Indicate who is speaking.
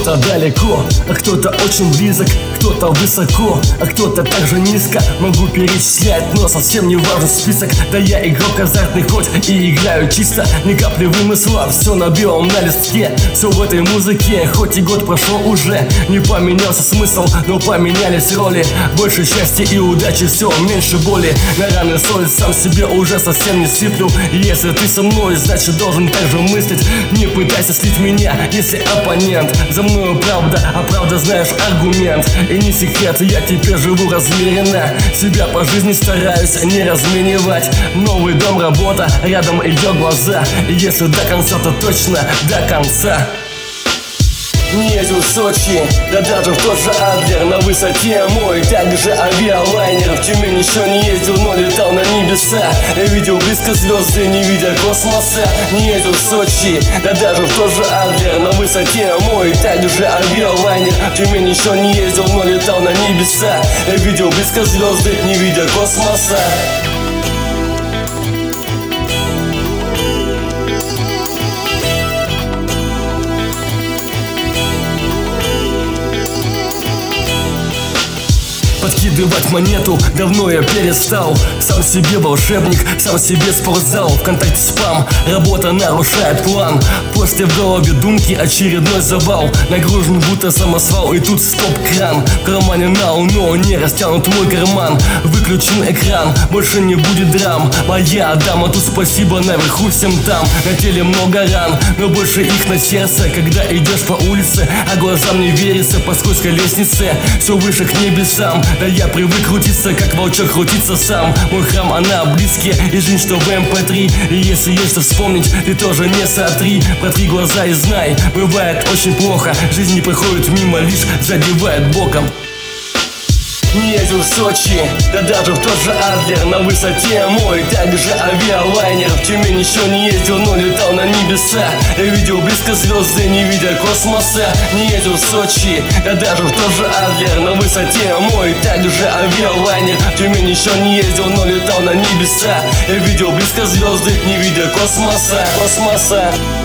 Speaker 1: Кто-то далеко, а кто-то очень близок, кто-то высоко, а кто-то также низко. Могу перечислять, но совсем не важен список. Да я игрок азартный, хоть и играю чисто, ни капли вымысла, все на белом на листке. Все в этой музыке, хоть и год прошел уже. Не поменялся смысл, но поменялись роли. Больше счастья и удачи, все меньше боли. На раны соль сам себе уже совсем не сыплю. Если ты со мной, значит должен так же мыслить. Не пытайся слить меня, если оппонент. За мною правда, а правда знаешь аргумент. И не секрет, я теперь живу размеренно. Себя по жизни стараюсь не разменивать. Новый дом, работа, рядом ее глаза. И если до конца, то точно до конца. Не ездил в Сочи, да даже в тот же Адлер. На высоте мой также авиалайнер. В Тюмень еще не ездил, но летал на небеса. Я видел близко звезды, не видя космоса. Не ездил в Сочи, да даже в тот же Адлер. На высоте мой также авиалайнер. В Тюмень еще не ездил, но летал на небеса. Я видел близко звезды, не видя космоса. Подкидывать монету давно я перестал. Сам себе волшебник, сам себе спортзал. ВКонтакте спам, работа нарушает план. После в голове думки очередной завал. Нагружен будто самосвал, и тут стоп-кран. В кармане нау, но не растянут мой карман. Выключен экран, больше не будет драм. Моя дама, тут спасибо наверху всем там. На теле много ран, но больше их на сердце. Когда идешь по улице, а глазам не верится. По скользкой лестнице, все выше к небесам. Да я привык крутиться, как волчок крутится сам. Мой храм, она близкие, и жизнь, что в MP3. И если есть что вспомнить, ты тоже не сотри. Протри глаза и знай, бывает очень плохо. Жизнь не проходит мимо, лишь задевает боком. Не ездил в Сочи, да даже в тот же Адлер. На высоте мой также авиалайнер. В Тюмень еще не ездил, но летал на небеса. Я видел близко звезды, не видя космоса. Не ездил в Сочи, да даже в тот же Адлер. На высоте мой также авиалайнер. В Тюмень еще не ездил, но летал на небеса. Я видел близко звезды, не видя космоса.